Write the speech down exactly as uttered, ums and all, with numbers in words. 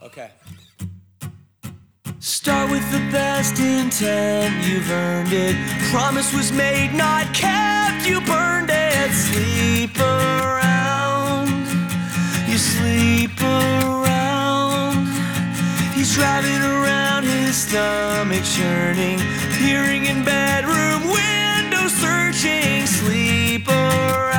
Okay. Start with the best intent, you've earned it. Promise was made, not kept, you burned it. Sleep around, you sleep around. He's driving around, his stomach churning, peering in bedroom window searching. Sleep around.